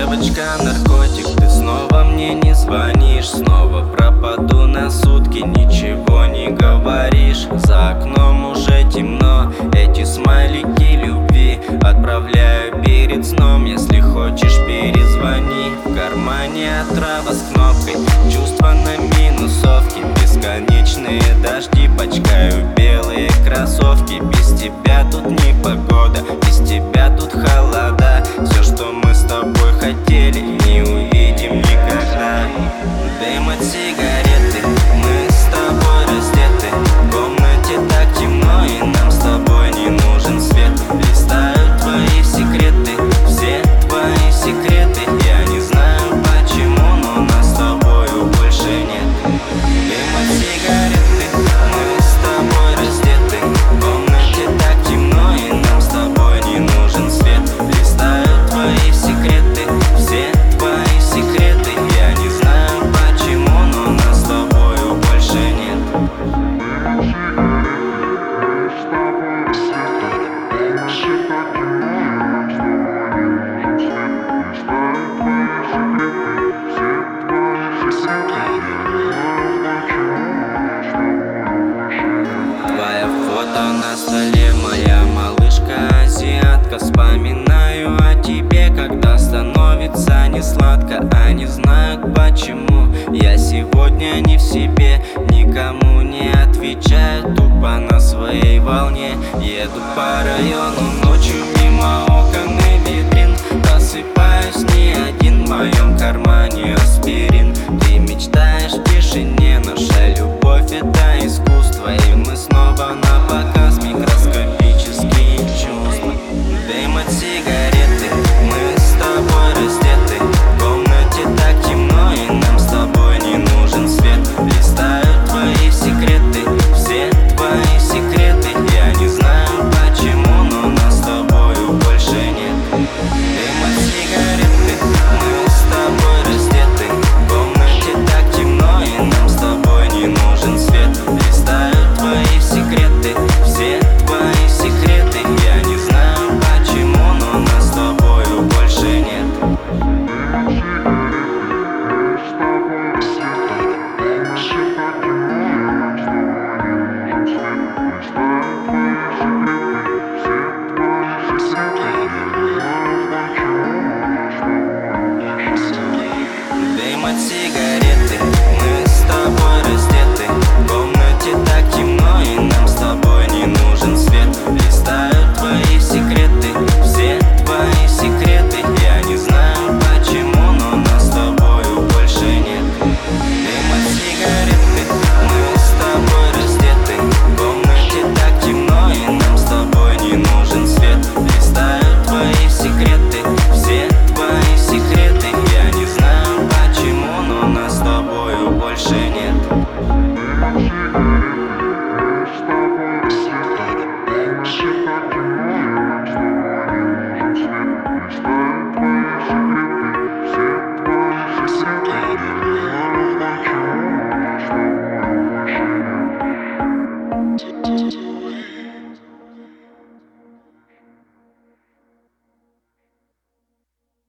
девочка, наркотик. Ты снова мне не звонишь, снова пропаду на сутки, ничего не говоришь. За окном уже темно, эти смайлики любви отправляю перед сном. Если хочешь, перезвони. В кармане отрава с кнопкой, чувства на минусовке. Бесконечные дожди, почкаю белые кроссовки. Без тебя тут не погода, без тебя тут холода. Все, что мы с тобой хотели, не увидим никогда. Дым от сигареты, мы с тобой раздеты. В комнате так темно, и нам с тобой не нужен свет. Листаю твои секреты, все твои секреты. Я не знаю почему, но нас с тобою больше нет. Дым от сигареты, мы с тобой раздеты. В комнате так темно, и нам с тобой не нужен свет. Листаю твои секреты, все твои секреты. Я не знаю почему, но нас с тобою больше нет. Твоя фото на столе, моя малышка азиатка. Вспоминаю о тебе, когда становится не сладко. Они знают почему я сегодня не в себе. Никому не отвечаю, тупо на своей волне. Еду по району ночью мимо